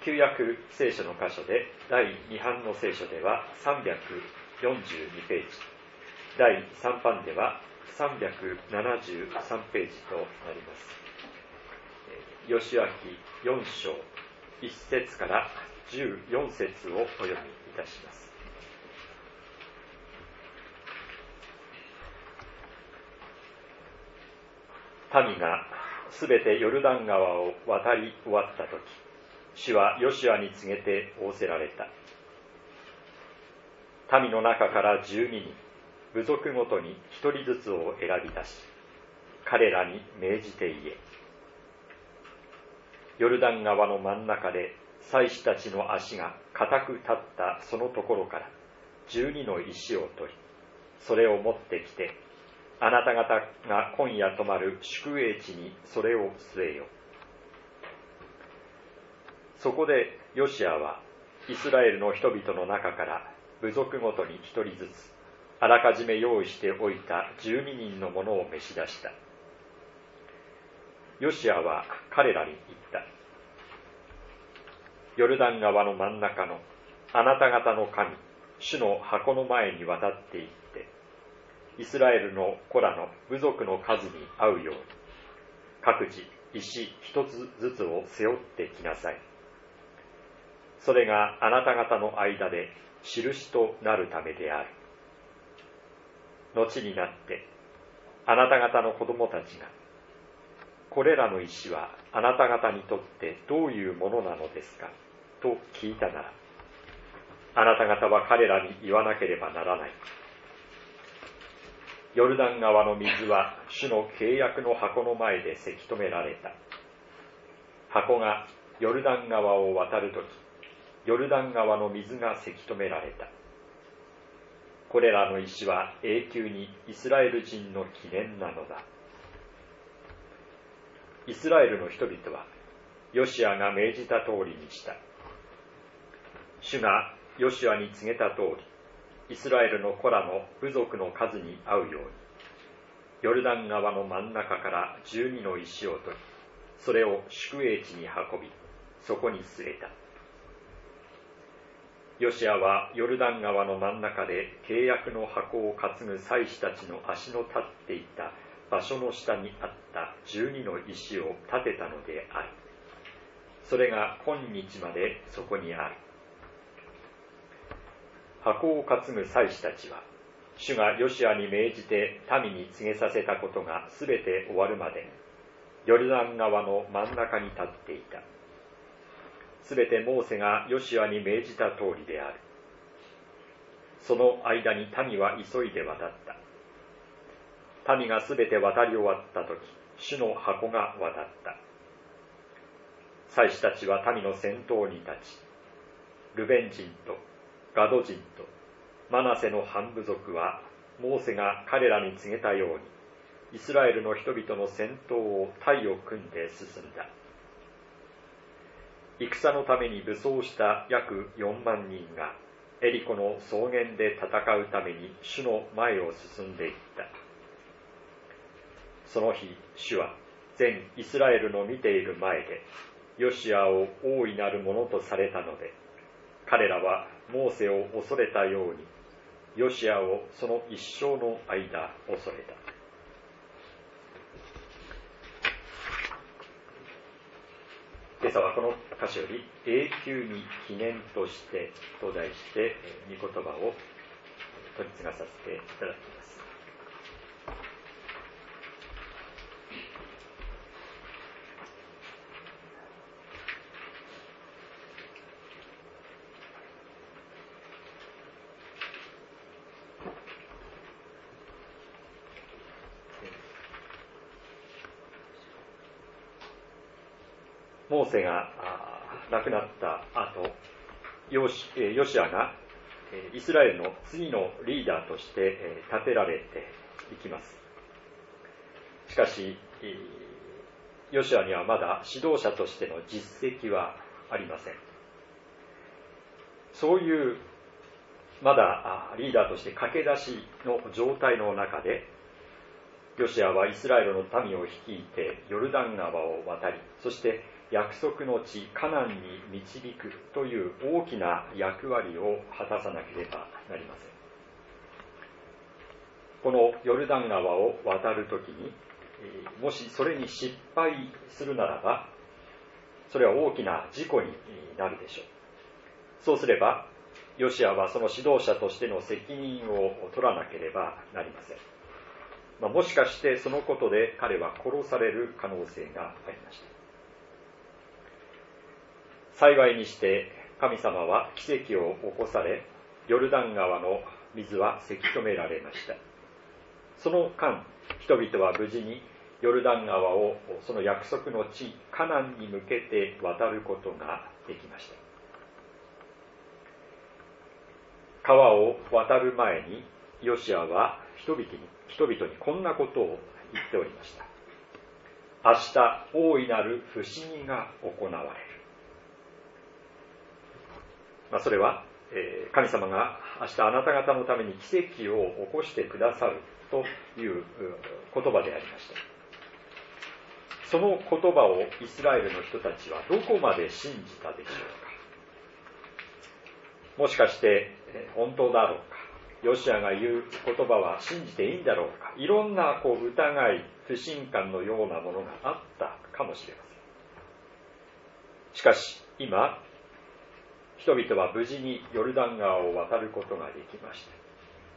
旧約聖書の箇所で第2版の聖書では342ページ、第3版では373ページとなります。ヨシュア記4章1節から14節をお読みいたします。民がすべてヨルダン川を渡り終わったとき、主はヨシュアに告げて仰せられた。民の中から12人、部族ごとに1人ずつを選び出し、彼らに命じて言え。ヨルダン川の真ん中で祭司たちの足が固く立ったそのところから12の石を取り、それを持ってきて、あなた方が今夜泊まる宿営地にそれを据えよ。そこでヨシアはイスラエルの人々の中から部族ごとに一人ずつあらかじめ用意しておいた12人のものを召し出した。ヨシアは彼らに言った。ヨルダン川の真ん中のあなた方の神、主の箱の前に渡って行って、イスラエルの子らの部族の数に合うように、各自石一つずつを背負ってきなさい。それがあなた方の間で印となるためである。後になって、あなた方の子供たちが、これらの石はあなた方にとってどういうものなのですかと聞いたなら、あなた方は彼らに言わなければならない。ヨルダン川の水は主の契約の箱の前でせき止められた。箱がヨルダン川を渡るとき、ヨルダン川の水がせき止められた。これらの石は永久にイスラエル人の記念なのだ。イスラエルの人々はヨシアが命じた通りにした。主がヨシアに告げた通り、イスラエルの子らの部族の数に合うように、ヨルダン川の真ん中から12の石を取り、それを宿営地に運び、そこに据えた。ヨシアはヨルダン川の真ん中で契約の箱を担ぐ祭司たちの足の立っていた場所の下にあった12の石を立てたのである。それが今日までそこにある。箱を担ぐ祭司たちは、主がヨシアに命じて民に告げさせたことがすべて終わるまで、ヨルダン川の真ん中に立っていた。すべてモーセがヨシアに命じた通りである。その間に民は急いで渡った。民がすべて渡り終わったとき、主の箱が渡った。祭司たちは民の先頭に立ち、ルベン人とガド人とマナセの半部族はモーセが彼らに告げたようにイスラエルの人々の先頭を隊を組んで進んだ。戦のために武装した約4万人がエリコの草原で戦うために主の前を進んでいった。その日、主は全イスラエルの見ている前でヨシアを大いなるものとされたので、彼らはモーセを恐れたように、ヨシアをその一生の間恐れた。今朝はこの箇所より永久に記念としてと題して御言葉を取り継がさせていただきます。モーセが亡くなった後、ヨシアがイスラエルの次のリーダーとして立てられていきます。しかし、ヨシアにはまだ指導者としての実績はありません。そういうまだリーダーとして駆け出しの状態の中で、 ヨシアはイスラエルの民を率いてヨルダン川を渡り、そして約束の地カナンに導くという大きな役割を果たさなければなりません。このヨルダン川を渡るときに、もしそれに失敗するならば、それは大きな事故になるでしょう。そうすれば、ヨシアはその指導者としての責任を取らなければなりません。もしかしてそのことで彼は殺される可能性がありました。幸いにして神様は奇跡を起こされ、ヨルダン川の水はせき止められました。その間、人々は無事にヨルダン川をその約束の地カナンに向けて渡ることができました。川を渡る前にヨシアは人々にこんなことを言っておりました。明日大いなる不思議が行われる。それは、神様が明日あなた方のために奇跡を起こしてくださるという言葉でありました。その言葉をイスラエルの人たちはどこまで信じたでしょうか。もしかして本当だろうか、ヨシアが言う言葉は信じていいんだろうか、いろんな疑い、不信感のようなものがあったかもしれません。しかし今、人々は無事にヨルダン川を渡ることができました。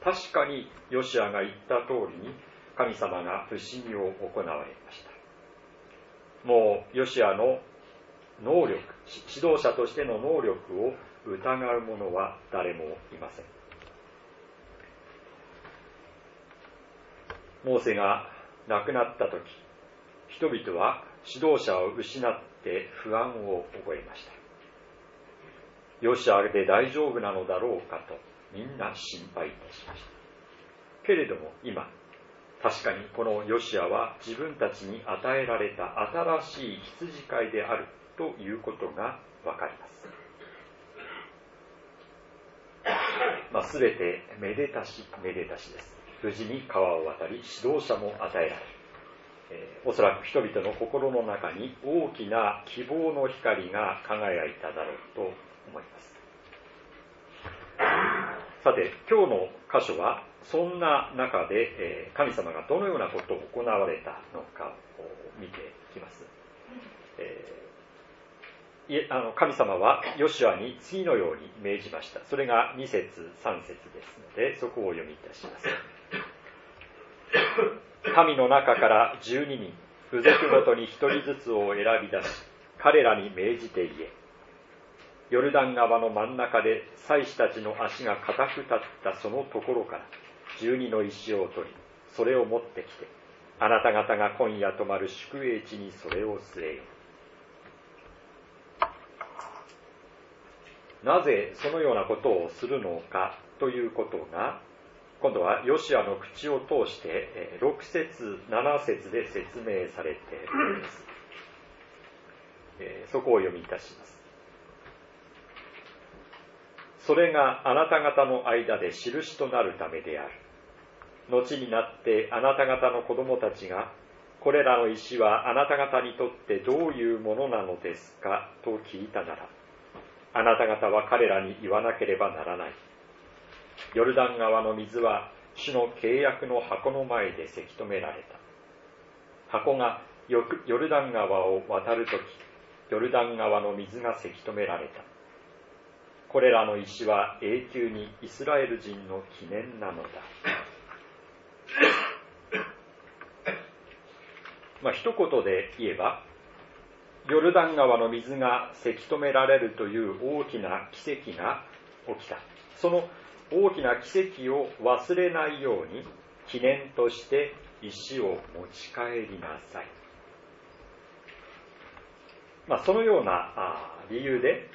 確かにヨシアが言った通りに神様が不思議を行われました。もうヨシアの能力、指導者としての能力を疑う者は誰もいません。モーセが亡くなったとき、人々は指導者を失って不安を覚えました。ヨシアで大丈夫なのだろうかとみんな心配いたしました。けれども今、確かにこのヨシアは自分たちに与えられた新しい羊飼いであるということがわかります。すべてめでたしです。無事に川を渡り指導者も与えられる。おそらく人々の心の中に大きな希望の光が輝いただろうと思います。さて、今日の箇所はそんな中で神様がどのようなことを行われたのかを見ていきます。神様はヨシュアに次のように命じました。それが2節3節ですので、そこをお読みいたします。民の中から12人、部族ごとに1人ずつを選び出し、彼らに命じて言え。ヨルダン川の真ん中で祭司たちの足が固く立ったそのところから12の石を取り、それを持ってきて、あなた方が今夜泊まる宿営地にそれを据えよう。なぜそのようなことをするのかということが、今度はヨシアの口を通して6節7節で説明されています。そこを読みいたします。それがあなた方の間で印となるためである。後になってあなた方の子供たちが、これらの石はあなた方にとってどういうものなのですかと聞いたなら、あなた方は彼らに言わなければならない。ヨルダン川の水は主の契約の箱の前でせき止められた。箱がヨルダン川を渡るとき、ヨルダン川の水がせき止められた。これらの石は永久にイスラエル人の記念なのだ。一言で言えば、ヨルダン川の水がせき止められるという大きな奇跡が起きた。その大きな奇跡を忘れないように記念として石を持ち帰りなさい。そのような理由で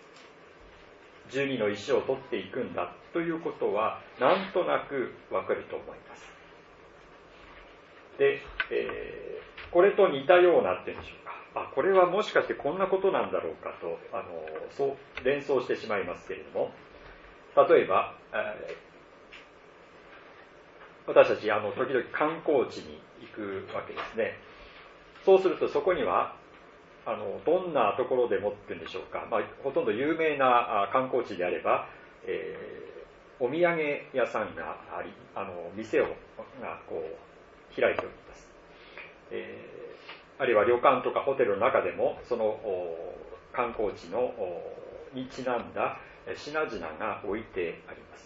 12の石を取っていくんだということはなんとなくわかると思います。で、これと似たようなっていうんでしょうか。これはもしかしてこんなことなんだろうかとそう連想してしまいますけれども、例えば、私たち時々観光地にいくわけですね。そうするとそこにはどんなところでもっていうんでしょうか、ほとんど有名な観光地であれば、お土産屋さんがあり、店が開いております。あるいは旅館とかホテルの中でもその観光地にちなんだ品々が置いてあります。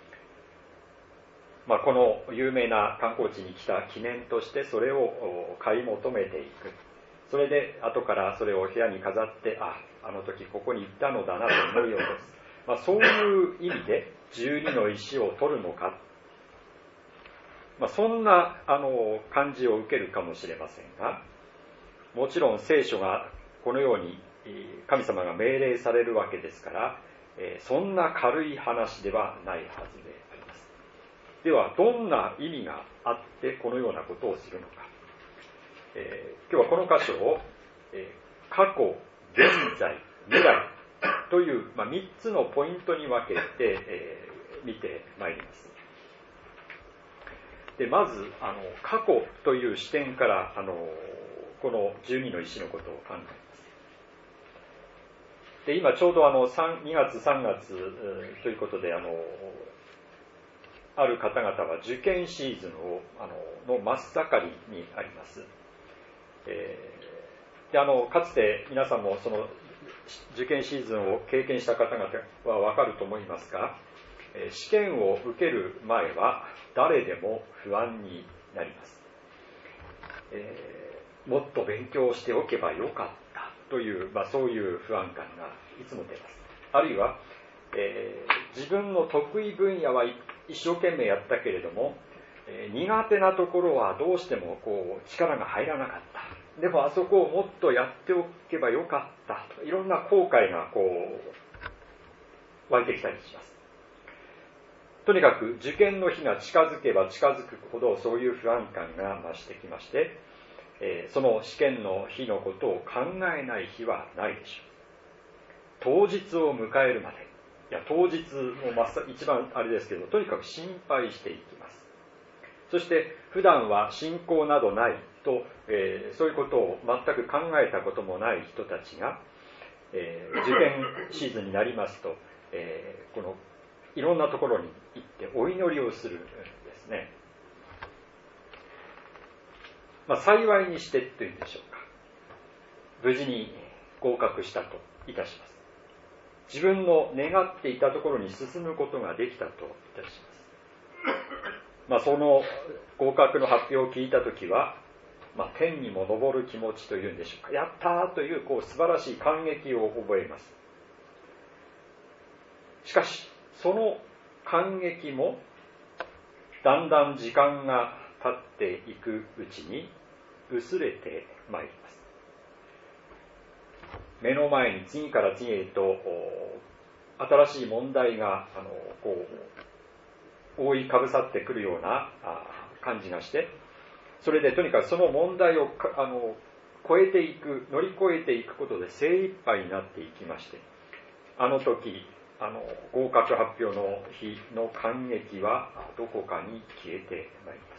この有名な観光地に来た記念としてそれを買い求めていく。それで後からそれを部屋に飾って、あの時ここに行ったのだなと思い起こす。そういう意味で12の石を取るのか、そんな感じを受けるかもしれませんが、もちろん聖書がこのように神様が命令されるわけですから、そんな軽い話ではないはずであります。ではどんな意味があってこのようなことをするのか、今日はこの箇所を、過去、現在、未来という、3つのポイントに分けて、見てまいります。でまず過去という視点からこの12の石のことを考えます。で今ちょうど2月3月ということである方々は受験シーズンの真っ盛りにあります。でかつて皆さんもその受験シーズンを経験した方々は分かると思いますが、試験を受ける前は誰でも不安になります。もっと勉強しておけばよかったという、そういう不安感がいつも出ます。あるいは、自分の得意分野は一生懸命やったけれども、苦手なところはどうしても力が入らなかった。でもあそこをもっとやっておけばよかったと、いろんな後悔が湧いてきたりします。とにかく受験の日が近づけば近づくほどそういう不安感が増してきまして、その試験の日のことを考えない日はないでしょう。当日を迎えるまで、当日も一番あれですけど、とにかく心配していきます。そして普段は信仰などないと、そういうことを全く考えたこともない人たちが、受験シーズンになりますと、このいろんなところに行ってお祈りをするんですね。幸いにしてというんでしょうか、無事に合格したといたします。自分の願っていたところに進むことができたといたします。その合格の発表を聞いたときは、天にも昇る気持ちというんでしょうか、やったーという素晴らしい感激を覚えます。しかしその感激もだんだん時間が経っていくうちに薄れてまいります。目の前に次から次へと新しい問題が覆いかぶさってくるような感じがして、それでとにかくその問題を超えていく、乗り越えていくことで精一杯になっていきまして、あの時合格発表の日の感激はどこかに消えてまいります。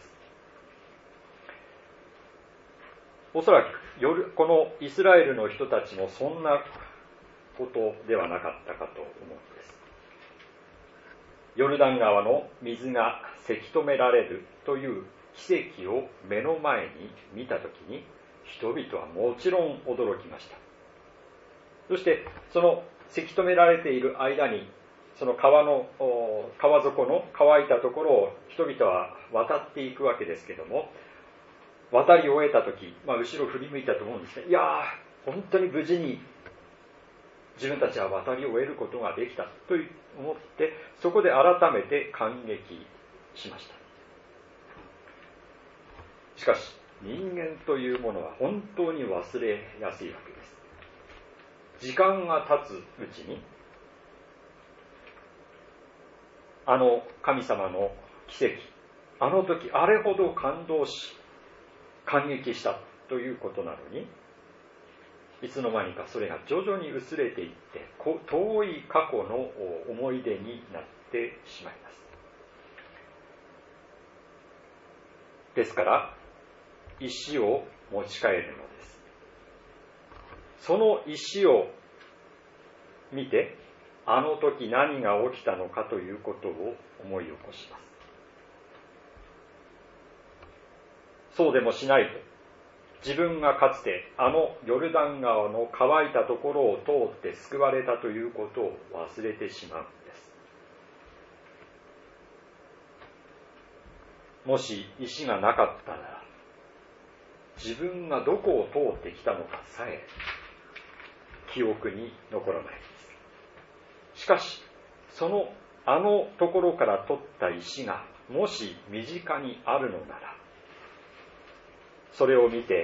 おそらくこのイスラエルの人たちもそんなことではなかったかと思うんです。ヨルダン川の水がせき止められるという奇跡を目の前に見たときに、人々はもちろん驚きました。そしてそのせき止められている間に、その川底の乾いたところを人々は渡っていくわけですけども、渡り終えたとき、後ろ振り向いたと思うんですね。いやー、本当に無事に自分たちは渡り終えることができたと思って、そこで改めて感激しました。しかし人間というものは本当に忘れやすいわけです。時間が経つうちに、あの神様の奇跡、あの時あれほど感動し感激したということなのに、いつの間にかそれが徐々に薄れていって、遠い過去の思い出になってしまいます。ですから石を持ち帰るのです。その石を見て、あの時何が起きたのかということを思い起こします。そうでもしないと、自分がかつてあのヨルダン川の乾いたところを通って救われたということを忘れてしまうんです。もし石がなかったなら、自分がどこを通ってきたのかさえ記憶に残らないです。しかし、あのところから取った石がもし身近にあるのなら、それを見て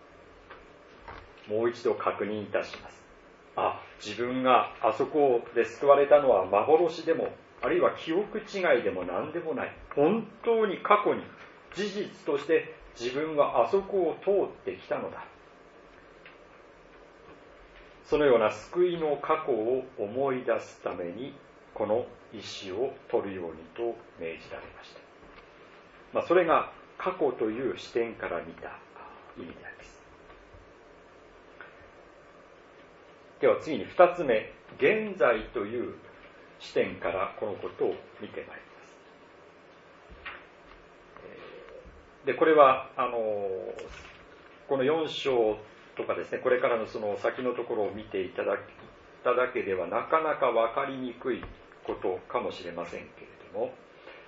もう一度確認いたします。自分があそこで救われたのは幻でも、あるいは記憶違いでも何でもない。本当に過去に事実として自分はあそこを通ってきたのだ。そのような救いの過去を思い出すために、この石を取るようにと命じられました。それが過去という視点から見た意味であります。では次に2つ目、現在という視点からこのことを見てまいります。で、これはこの4章とかですね、これからのその先のところを見ていただいただけではなかなか分かりにくいことかもしれませんけれども、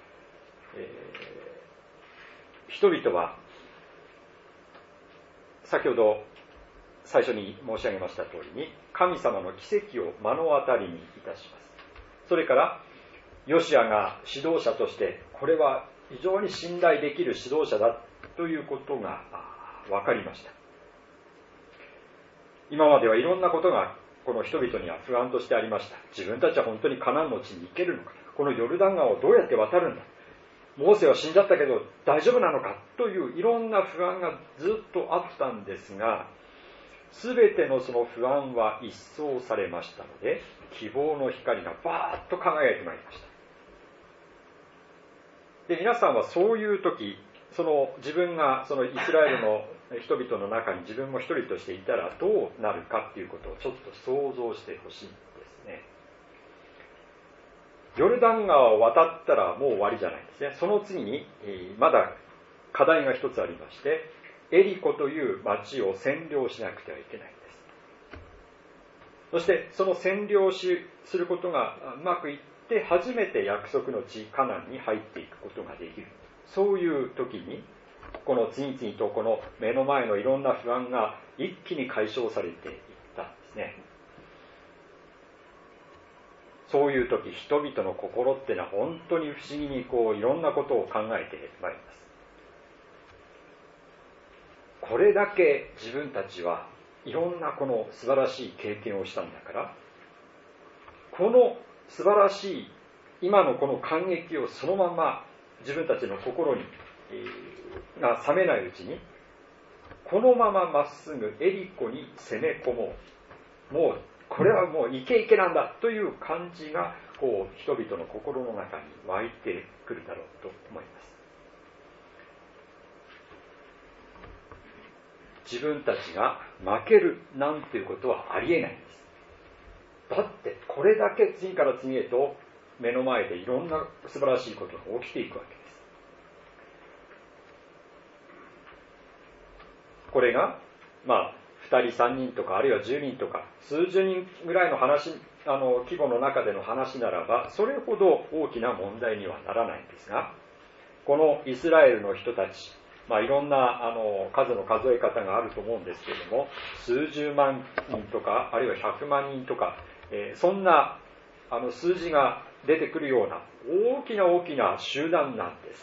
人々は先ほど最初に申し上げました通りに神様の奇跡を目の当たりにいたします。それからヨシアが指導者としてこれは非常に信頼できる指導者だということが分かりました。今まではいろんなことがこの人々には不安としてありました。自分たちは本当にカナンの地に行けるのか、このヨルダン川をどうやって渡るんだ、モーセは死んじゃったけど大丈夫なのかといういろんな不安がずっとあったんですが、すべてのその不安は一掃されましたので、希望の光がバーッと輝いてまいりました。で、皆さんはそういう時、自分がそのイスラエルの人々の中に自分も一人としていたらどうなるかっていうことをちょっと想像してほしいんですね。ヨルダン川を渡ったらもう終わりじゃないんですね。その次にまだ課題が一つありまして、エリコという町を占領しなくてはいけないんです。そしてその占領することがうまくいって初めて約束の地カナンに入っていくことができる。そういう時にこの次々とこの目の前のいろんな不安が一気に解消されていったんですね。そういう時、人々の心ってのは本当に不思議にいろんなことを考えてまいります。これだけ自分たちはいろんなこの素晴らしい経験をしたんだから、この素晴らしい今のこの感激をそのまま自分たちの心にが冷めないうちに、このまままっすぐエリコに攻め込もう。もうこれはもうイケイケなんだという感じが人々の心の中に湧いてくるだろうと思います。自分たちが負けるなんていうことはありえないんです。だってこれだけ次から次へと目の前でいろんな素晴らしいことが起きていくわけです。これが2人3人とかあるいは10人とか数十人ぐらいの話規模の中での話ならばそれほど大きな問題にはならないんですが、このイスラエルの人たち、いろんな数の数え方があると思うんですけれども、数十万人とかあるいは100万人とか、そんな数字が出てくるような大きな大きな集団なんです。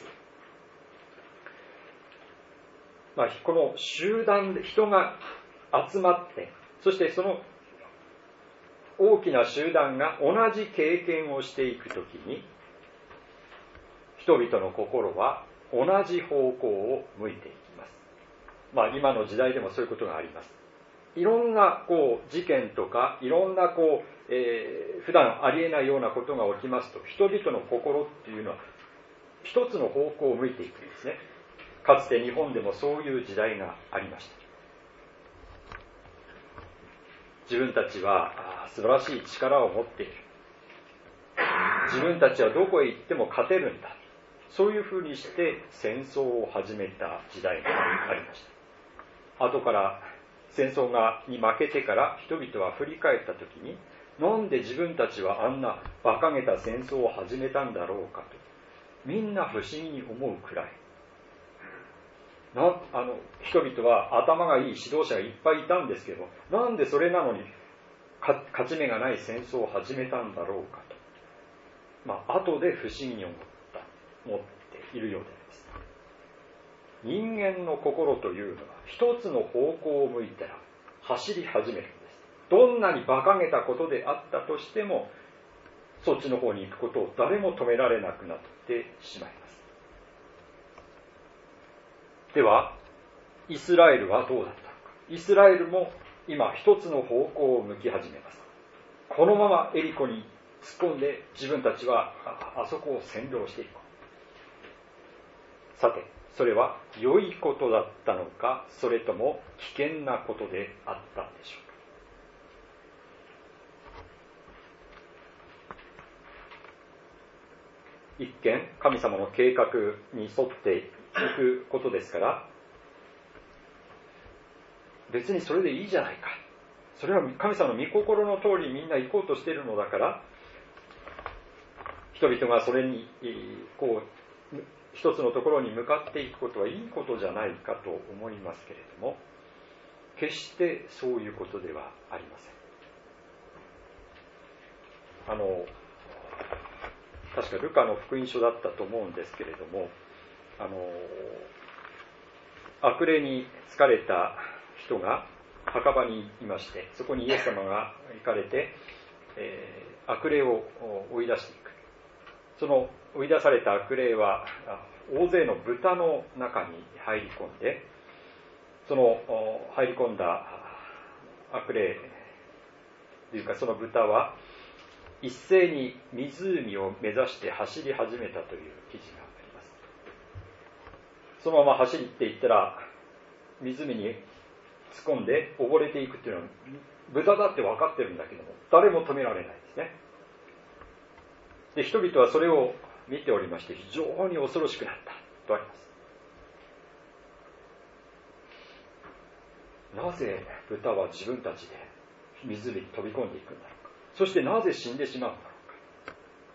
この集団で人が集まって、そしてその大きな集団が同じ経験をしていくときに、人々の心は同じ方向を向いていきます。今の時代でもそういうことがあります。いろんな事件とかいろんな普段ありえないようなことが起きますと、人々の心っていうのは一つの方向を向いていくんですね。 かつて日本でもそういう時代がありました。自分たちは素晴らしい力を持っている。自分たちはどこへ行っても勝てるんだ。そういうふうにして戦争を始めた時代がありました。後から戦争に負けてから人々は振り返った時に、なんで自分たちはあんな馬鹿げた戦争を始めたんだろうかと、みんな不思議に思うくらい、人々は頭がいい指導者がいっぱいいたんですけど、なんでそれなのに勝ち目がない戦争を始めたんだろうかと、後で不思議に思っているようであります。人間の心というのは一つの方向を向いたら走り始めるんです。どんなに馬鹿げたことであったとしても、そっちの方に行くことを誰も止められなくなってしまいます。では、イスラエルはどうだったのか。イスラエルも今一つの方向を向き始めます。このままエリコに突っ込んで自分たちはあそこを占領していこう。さて、それは良いことだったのか、それとも危険なことであったんでしょうか。一見神様の計画に沿っていくことですから、別にそれでいいじゃないか、それは神様の御心の通りみんな行こうとしているのだから、人々がそれに一つのところに向かっていくことはいいことじゃないかと思いますけれども、決してそういうことではありません。確かルカの福音書だったと思うんですけれども、悪霊に疲れた人が墓場にいまして、そこにイエス様が行かれて、悪霊を追い出していく。その追い出された悪霊は大勢の豚の中に入り込んで、その入り込んだ悪霊というか、その豚は一斉に湖を目指して走り始めたという記事があります。そのまま走っていったら湖に突っ込んで溺れていくというのは豚だって分かってるんだけども、誰も止められないですね。で、人々はそれを見ておりまして、非常に恐ろしくなったとあります。なぜ豚は自分たちで湖に飛び込んでいくんだろうか。そしてなぜ死んでしまうんだろうか。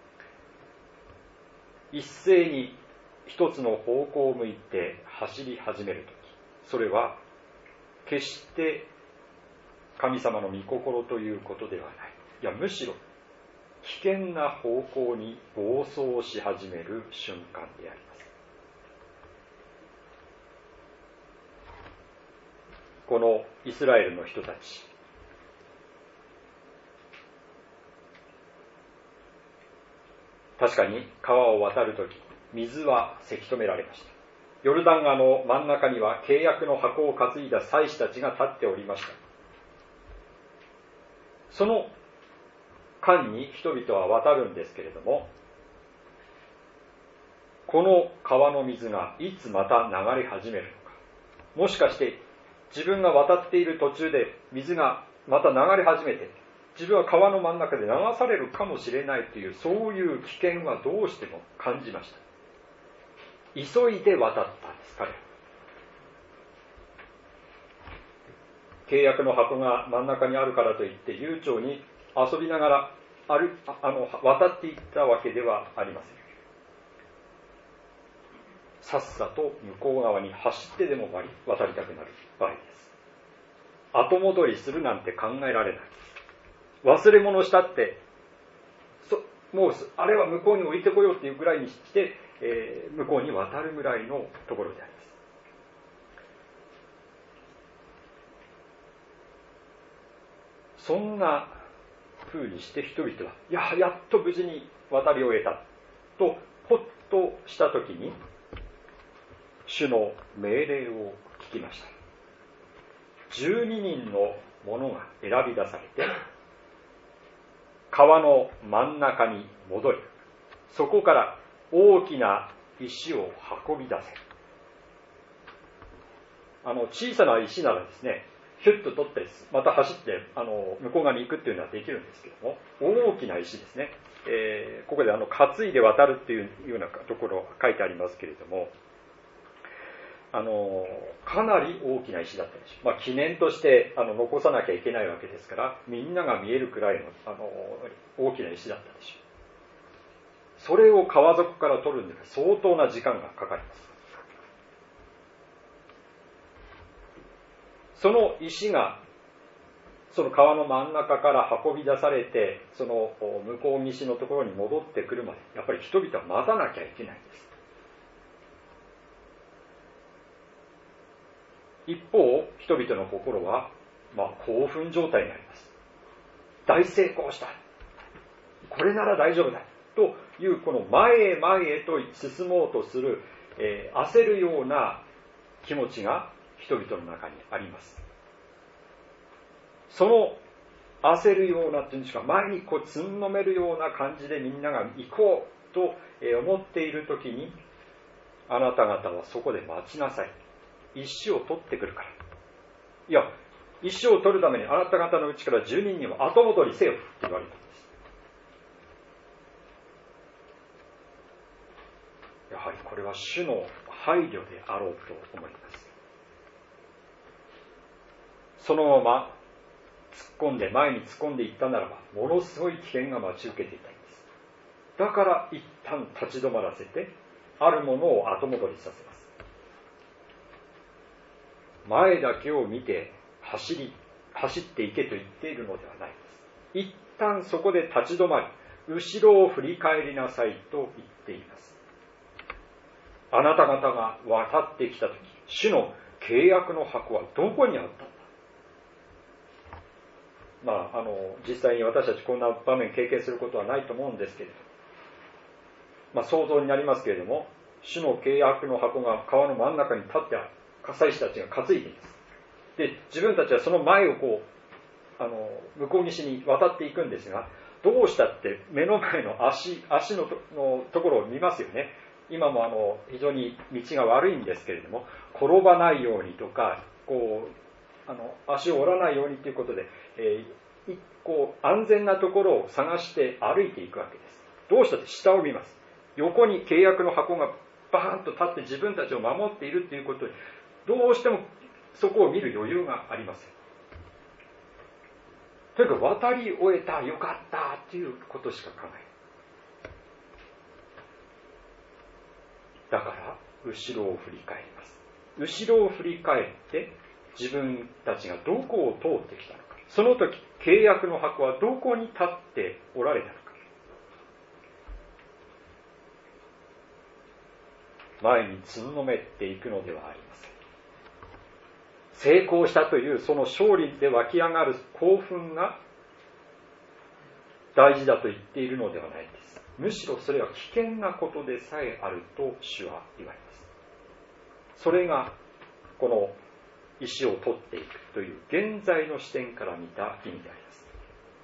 一斉に一つの方向を向いて走り始めるとき、それは決して神様の御心ということではない。いや、むしろ危険な方向に暴走し始める瞬間であります。このイスラエルの人たち、確かに川を渡るとき、水はせき止められました。ヨルダン川の真ん中には契約の箱を担いだ祭司たちが立っておりました。その間に人々は渡るんですけれども、この川の水がいつまた流れ始めるのか、もしかして自分が渡っている途中で水がまた流れ始めて、自分は川の真ん中で流されるかもしれないという、そういう危険はどうしても感じました。急いで渡ったんです、彼は。契約の箱が真ん中にあるからといって悠長に遊びながら渡っていったわけではありません。さっさと向こう側に走ってでも渡りたくなる場合です。後戻りするなんて考えられない。忘れ物したってもうあれは向こうに置いてこようっていうぐらいにして、向こうに渡るぐらいのところであります。そんな風にして人々はやっと無事に渡り終えたとほっとしたときに、主の命令を聞きました。12人の者が選び出されて、川の真ん中に戻り、そこから大きな石を運び出せ。 小さな石ならですね、ヒュッと取ってまた走って向こう側に行くっていうのはできるんですけども、大きな石ですね、ここで担いで渡るっていうようなところ書いてありますけれども、かなり大きな石だったでしょう。記念として残さなきゃいけないわけですから、みんなが見えるくらいの、大きな石だったでしょう。それを川底から取るんで相当な時間がかかります。その石がその川の真ん中から運び出されて、その向こう岸のところに戻ってくるまで、やっぱり人々は待たなきゃいけないんです。一方、人々の心は、興奮状態になります。大成功した。これなら大丈夫だ。という、この前へ前へと進もうとする、焦るような気持ちが人々の中にあります。その焦るようなというんですか、前につんのめるような感じでみんなが行こうと思っているときに、あなた方はそこで待ちなさい。石を取ってくるから。いや、石を取るためにあなた方のうちから10人にも後戻りせよと言われたんです。やはりこれは主の配慮であろうと思います。そのまま前に突っ込んでいったならば、ものすごい危険が待ち受けていたんです。だから一旦立ち止まらせて、あるものを後戻りさせます。前だけを見て走っていけと言っているのではないです。一旦そこで立ち止まり、後ろを振り返りなさいと言っています。あなた方が渡ってきたとき、主の契約の箱はどこにあったんだ。実際に私たちこんな場面経験することはないと思うんですけれど、想像になりますけれども、主の契約の箱が川の真ん中に立ってある。祭司たちが担いでいます。で、自分たちはその前を向こう岸に渡っていくんですが、どうしたって目の前の足のところを見ますよね。今も非常に道が悪いんですけれども、転ばないようにとか、足を折らないようにということで、安全なところを探して歩いていくわけです。どうしたって下を見ます。横に契約の箱がバーンと立って自分たちを守っているということで、どうしてもそこを見る余裕がありません。というか、渡り終えた、よかったということしか考えない。だから後ろを振り返ります。後ろを振り返って自分たちがどこを通ってきたのか、その時契約の箱はどこに立っておられたのか。前につんのめっていくのではありません。成功したというその勝利で湧き上がる興奮が大事だと言っているのではないです。むしろそれは危険なことでさえあると主は言われます。それがこの石を取っていくという現在の視点から見た意味であります。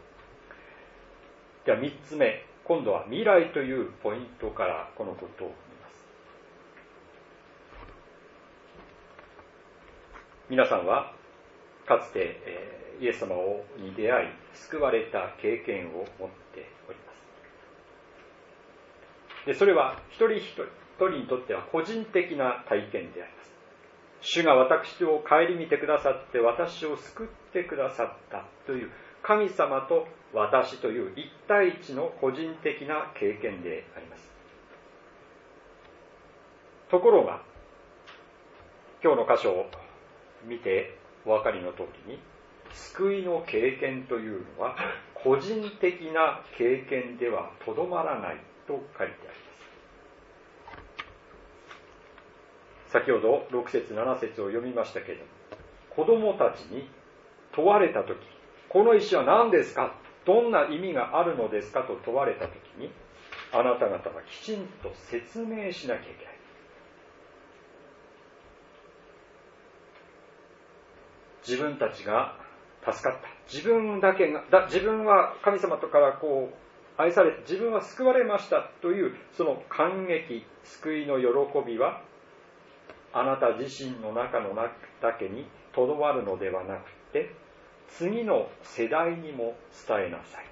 では3つ目、今度は未来というポイントからこのことを見ます。皆さんはかつてイエス様に出会い救われた経験を持っております。で、それは一人一人にとっては個人的な体験であります。主が私を顧みてくださって私を救ってくださったという神様と私という一対一の個人的な経験であります。ところが今日の箇所を見てお分かりの通りに、救いの経験というのは個人的な経験ではとどまらないと書いてあります。先ほど6節7節を読みましたけれども、子供たちに問われたとき、この石は何ですか、どんな意味があるのですかと問われたときに、あなた方はきちんと説明しなきゃいけない。自分たちが助かった、自分は神様から愛されて、自分は救われましたというその感激、救いの喜びはあなた自身の中のだけにとどまるのではなくて、次の世代にも伝えなさい。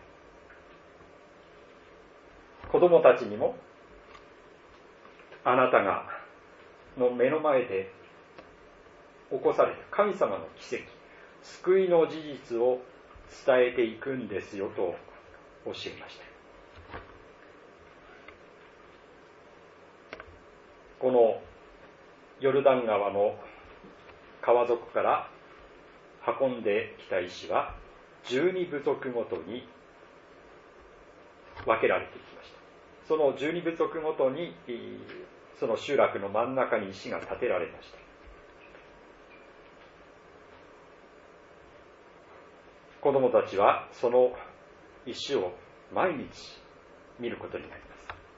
子供たちにも、あなたがの目の前で起こされた神様の奇跡、救いの事実を伝えていくんですよと教えました。このヨルダン川の川底から運んできた石は12部族ごとに分けられていきました。その12部族ごとにその集落の真ん中に石が建てられました。子供たちはその石を毎日見ることになります。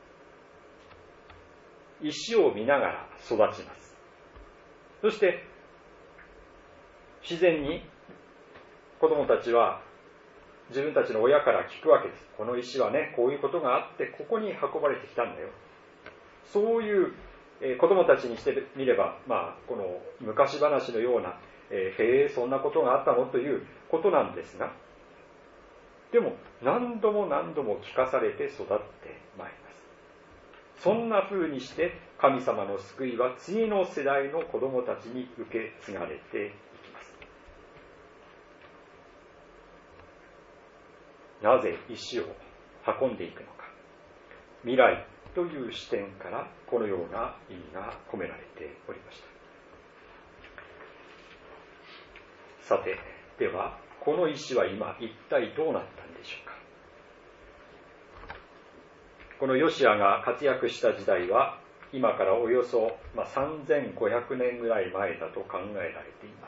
石を見ながら育ちます。そして自然に子供たちは自分たちの親から聞くわけです。この石はね、こういうことがあってここに運ばれてきたんだよ。そういう子供たちにしてみれば、この昔話のような、へえ、そんなことがあったのということなんですが、でも何度も何度も聞かされて育ってまいります。そんな風にして神様の救いは次の世代の子供たちに受け継がれていきます。なぜ石を運んでいくのか。未来という視点からこのような意味が込められておりました。さて、ではこの石は今一体どうなったんでしょうか。このヨシアが活躍した時代は今からおよそ3500年ぐらい前だと考えられてい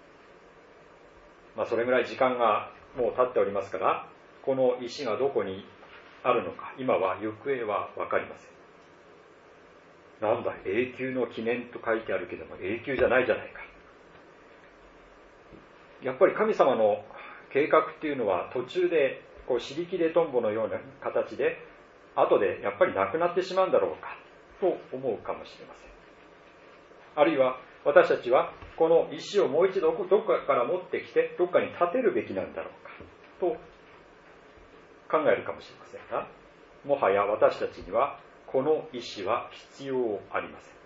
ます。それぐらい時間がもう経っておりますから、この石がどこにあるのか今は行方は分かりません。なんだ、永久の記念と書いてあるけども永久じゃないじゃないか。やっぱり神様の計画っていうのは途中でこう尻切れトンボのような形で後でやっぱりなくなってしまうんだろうかと思うかもしれません。あるいは私たちはこの石をもう一度どっかから持ってきてどっかに建てるべきなんだろうかと考えるかもしれませんが、もはや私たちにはこの石は必要ありません。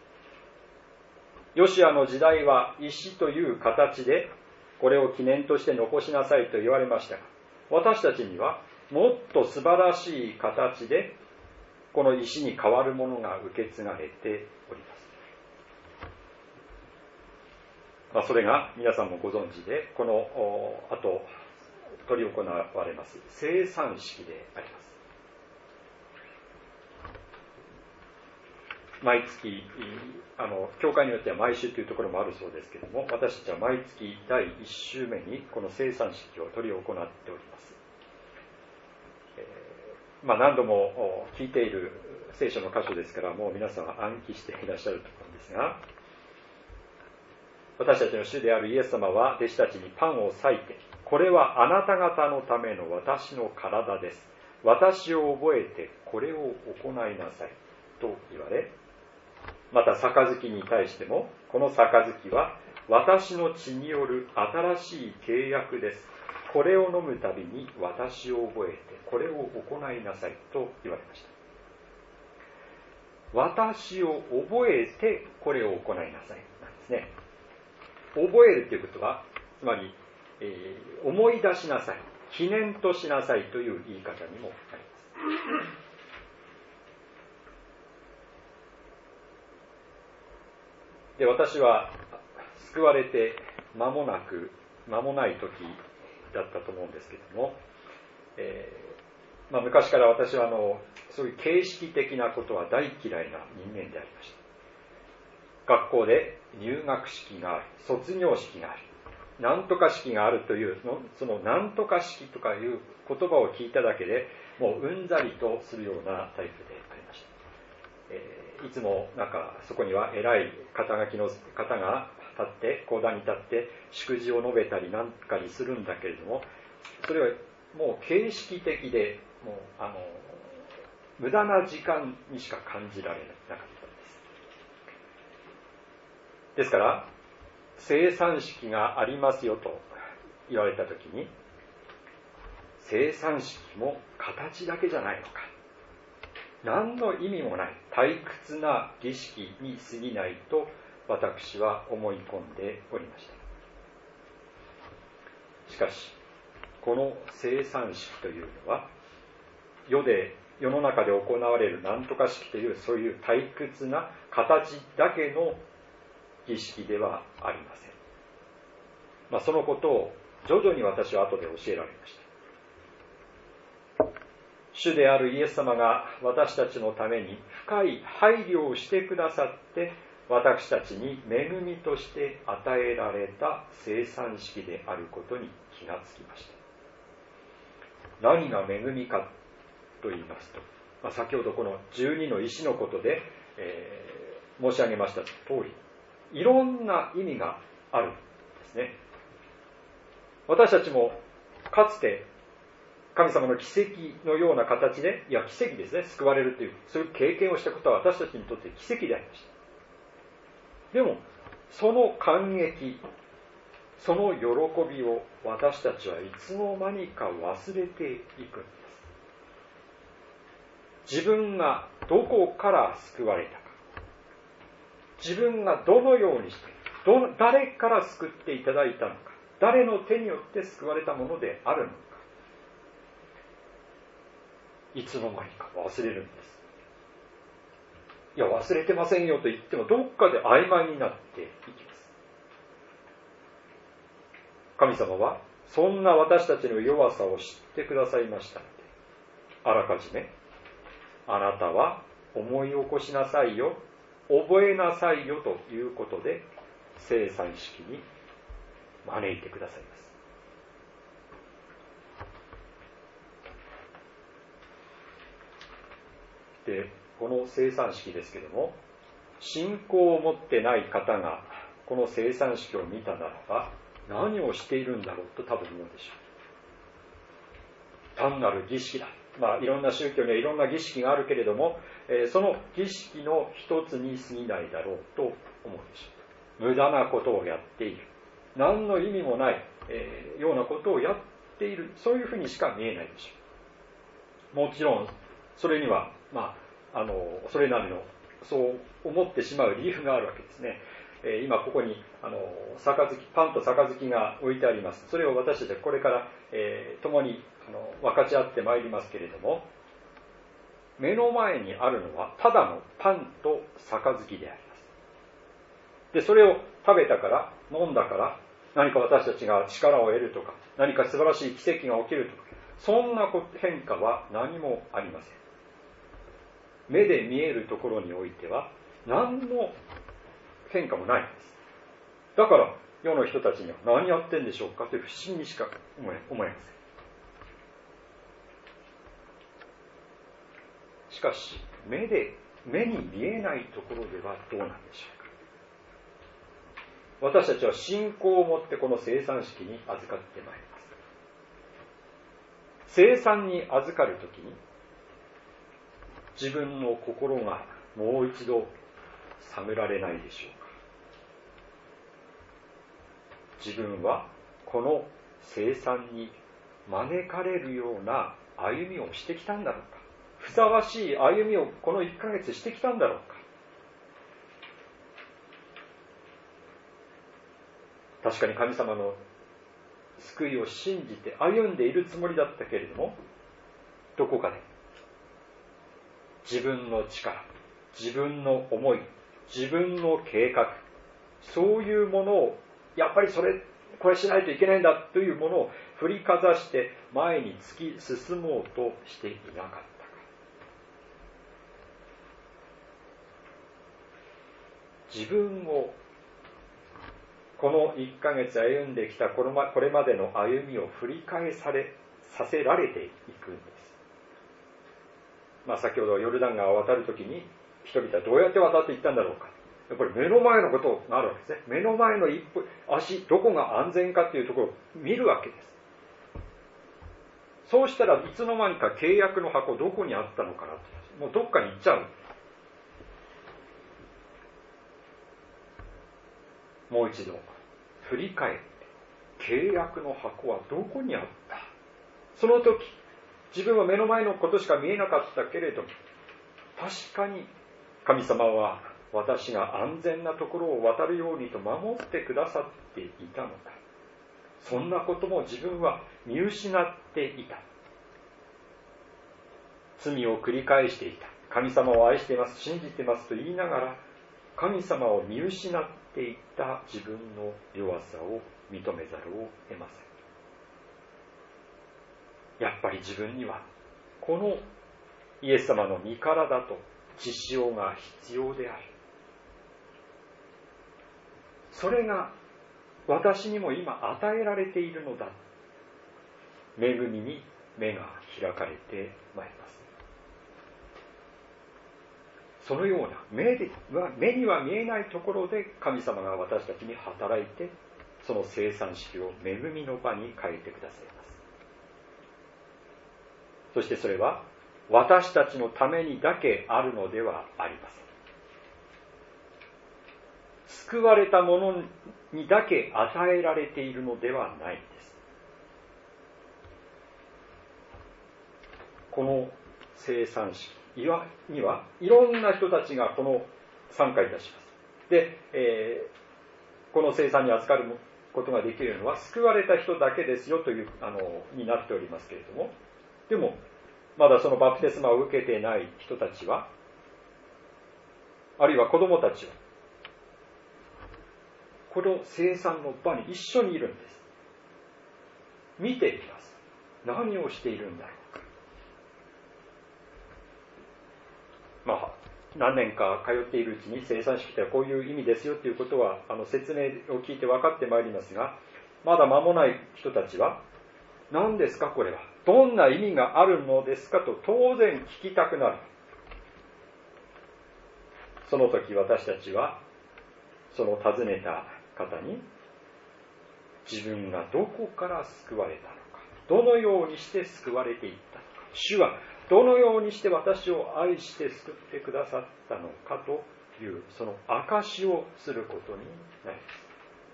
ヨシアの時代は石という形でこれを記念として残しなさいと言われましたが、私たちにはもっと素晴らしい形でこの石に代わるものが受け継がれております。それが皆さんもご存知で、この後執り行われます聖餐式であります。毎月教会によっては毎週というところもあるそうですけれども、私たちは毎月第1週目にこの聖餐式を執り行っております。何度も聞いている聖書の箇所ですから、もう皆さん暗記していらっしゃると思うんですが、私たちの主であるイエス様は弟子たちにパンを裂いて、これはあなた方のための私の体です。私を覚えてこれを行いなさいと言われ、また杯に対しても、この杯は私の血による新しい契約です。これを飲むたびに私を覚えてこれを行いなさいと言われました。私を覚えてこれを行いなさいなんですね。覚えるということは、つまり、思い出しなさい、記念としなさいという言い方にもなります。で、私は救われて間もない時だったと思うんですけども、昔から私はそういう形式的なことは大嫌いな人間でありました。学校で入学式がある、卒業式がある、なんとか式があるというそのなんとか式とかいう言葉を聞いただけでもううんざりとするようなタイプでありました。いつもそこには偉い肩書きの方が立って講談に立って祝辞を述べたりなんかにするんだけれども、それはもう形式的でもう無駄な時間にしか感じられなかったんです。 ですから生産式がありますよと言われたときに、生産式も形だけじゃないのか、何の意味もない退屈な儀式に過ぎないと私は思い込んでおりました。しかしこの生産式というのは、世の中で行われる何とか式というそういう退屈な形だけの儀式ではありません。そのことを徐々に私は後で教えられました。主であるイエス様が私たちのために深い配慮をしてくださって、私たちに恵みとして与えられた生産式であることに気がつきました。何が恵みかと言いますと、先ほどこの12の石のことで、申し上げました通り、いろんな意味があるんですね。私たちもかつて神様の奇跡のような形で、奇跡ですね、救われるという、そういう経験をしたことは私たちにとって奇跡でありました。でも、その感激、その喜びを私たちはいつの間にか忘れていくんです。自分がどこから救われたか、自分がどのようにして、誰から救っていただいたのか、誰の手によって救われたものであるのか、いつの間にか忘れるんです。忘れてませんよと言ってもどっかで曖昧になっていきます。神様はそんな私たちの弱さを知ってくださいましたので、あらかじめあなたは思い起こしなさいよ、覚えなさいよということで生産式に招いてくださいます。で、この生産式ですけれども、信仰を持ってない方がこの生産式を見たならば何をしているんだろうと多分思うでしょう。単なる儀式だ。いろんな宗教にはいろんな儀式があるけれども、その儀式の一つに過ぎないだろうと思うでしょう。無駄なことをやっている。何の意味もない、ようなことをやっている。そういうふうにしか見えないでしょう。もちろん、それには、それなりの、そう思ってしまう理由があるわけですね。今ここにパンと杯が置いてあります。それを私たちはこれから、共に分かち合ってまいりますけれども、目の前にあるのはただのパンと杯であります。で、それを食べたから飲んだから何か私たちが力を得るとか、何か素晴らしい奇跡が起きるとか、そんな変化は何もありません。目で見えるところにおいては何の変化もないんです。だから世の人たちには何やってんでしょうかという不思議にしか思えません。しかし目に見えないところではどうなんでしょうか。私たちは信仰を持ってこの生産式に預かってまいります。生産に預かるときに自分の心がもう一度冷められないでしょうか。自分はこの生産に招かれるような歩みをしてきたんだろうか。ふさわしい歩みをこの1ヶ月してきたんだろうか。確かに神様の救いを信じて歩んでいるつもりだったけれども、どこかで自分の力、自分の思い、自分の計画、そういうものをやっぱりこれしないといけないんだというものを振りかざして前に突き進もうとしていなかったか。自分をこの1ヶ月歩んできたこれまでの歩みを振り返させられていくんです。先ほどヨルダン川を渡るときに人々はどうやって渡っていったんだろうか。やっぱり目の前のことがあるわけですね。目の前の一歩、どこが安全かというところを見るわけです。そうしたらいつの間にか契約の箱どこにあったのかなと。もうどっかに行っちゃう。 もう一度振り返って、契約の箱はどこにあった？その時、自分は目の前のことしか見えなかったけれど、確かに神様は私が安全なところを渡るようにと守ってくださっていたのだ。そんなことも自分は見失っていた。罪を繰り返していた。神様を愛しています、信じていますと言いながら、神様を見失っていた自分の弱さを認めざるを得ません。やっぱり自分にはこのイエス様の身体と血潮が必要である。それが私にも今与えられているのだ。恵みに目が開かれてまいります。そのような目には見えないところで神様が私たちに働いて、その生産式を恵みの場に変えてくださいます。そしてそれは私たちのためにだけあるのではありません。救われた者にだけ与えられているのではないんです。この生産式にはいろんな人たちが参加いたします。で、この生産に預かることができるのは救われた人だけですよというになっておりますけれども、でもまだそのバプテスマを受けていない人たちは、あるいは子供たちは、この生産の場に一緒にいるんです。見ています。何をしているんだろうか。何年か通っているうちに生産式とはこういう意味ですよということは説明を聞いて分かってまいりますが、まだ間もない人たちは、何ですかこれは、どんな意味があるのですかと当然聞きたくなる。その時私たちはその尋ねた方に、自分がどこから救われたのか、どのようにして救われていったのか、主はどのようにして私を愛して救ってくださったのかというその証しをすることになります。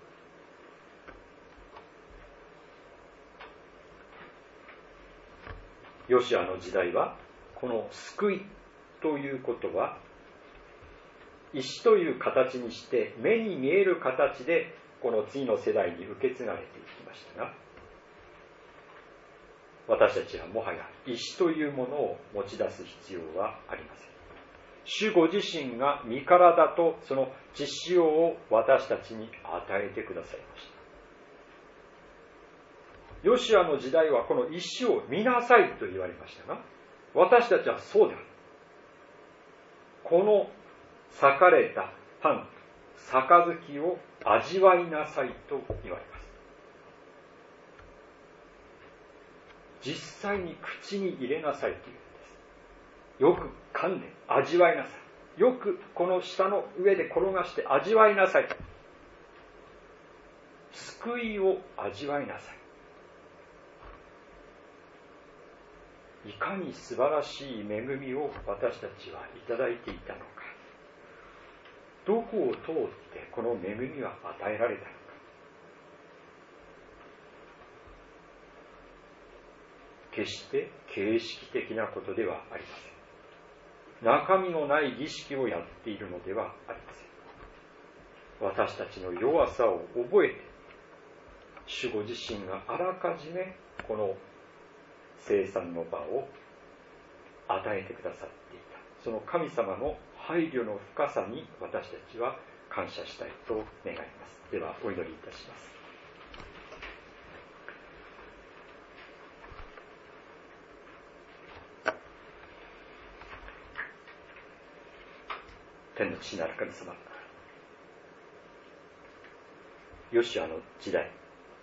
ヨシアの時代はこの救いということは石という形にして目に見える形でこの次の世代に受け継がれていきましたが、私たちはもはや石というものを持ち出す必要はありません。主ご自身が身体とその血潮を私たちに与えてくださいました。ヨシュアの時代はこの石を見なさいと言われましたが、私たちはそうである。この裂かれたパン、杯を味わいなさいと言われます。実際に口に入れなさいというんです。よく噛んで味わいなさい。よくこの舌の上で転がして味わいなさい。救いを味わいなさい。いかに素晴らしい恵みを私たちはいただいていたのか。どこを通ってこの恵みは与えられたのか。決して形式的なことではありません。中身のない儀式をやっているのではありません。私たちの弱さを覚えて、主ご自身があらかじめこの生産の場を与えてくださっていた。その神様の配慮の深さに私たちは感謝したいと願います。ではお祈りいたします。天の父なる神様、ヨシュアの時代、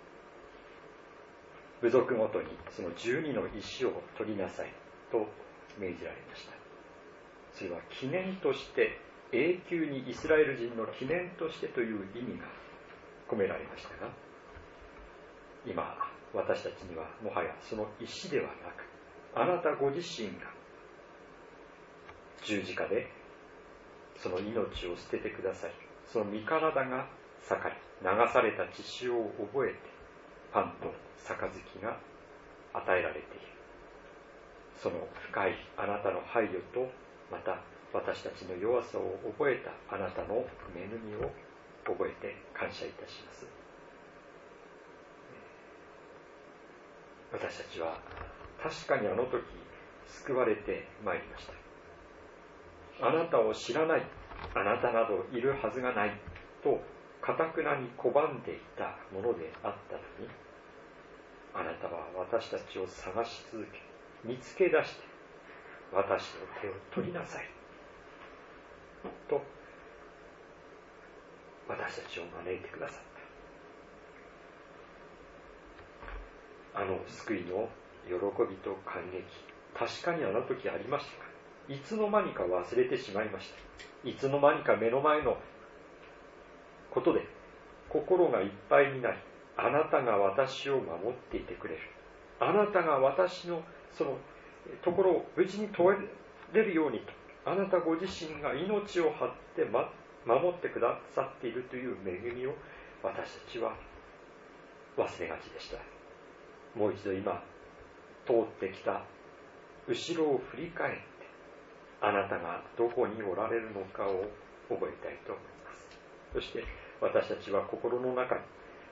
部族ごとにその12の石を取りなさいと命じられました。それは記念として、永久にイスラエル人の記念としてという意味が込められましたが、今私たちにはもはやその石ではなく、あなたご自身が十字架でその命を捨ててください、その身体が盛り流された血潮を覚えてパンと杯が与えられている。その深いあなたの配慮と、また私たちの弱さを覚えたあなたの恵みを覚えて感謝いたします。私たちは確かにあの時救われてまいりました。あなたを知らない、あなたなどいるはずがないと堅くなに拒んでいたものであったのに、あなたは私たちを探し続け、見つけ出して私の手を取りなさいと私たちを招いてくださった。あの救いの喜びと感激、確かにあの時ありましたが、いつの間にか忘れてしまいました。いつの間にか目の前のことで心がいっぱいになり、あなたが私を守っていてくれる、あなたが私のそのところを無事に通れるようにと、あなたご自身が命を張って守ってくださっているという恵みを私たちは忘れがちでした。もう一度今通ってきた後ろを振り返って、あなたがどこにおられるのかを覚えたいと思います。そして私たちは心の中に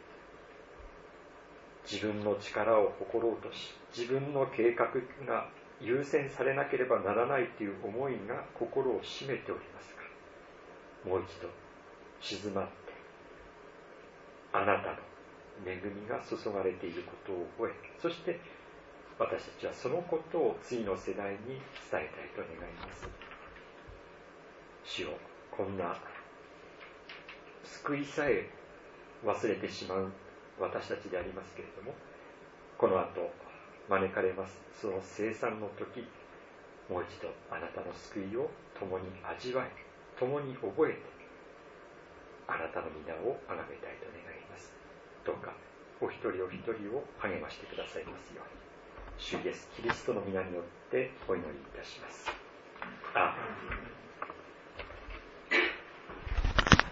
自分の力を誇ろうとし、自分の計画が優先されなければならないという思いが心を占めておりますが、もう一度静まってあなたの恵みが注がれていることを覚え、そして私たちはそのことを次の世代に伝えたいと願います。主よ、こんな救いさえ忘れてしまう私たちでありますけれども、この後招かれますその生産の時、もう一度あなたの救いを共に味わい、共に覚えてあなたの皆を崇めたいと願います。どうかお一人お一人を励ましてくださいますように、主イエスキリストの皆によってお祈りいたします。アーメン。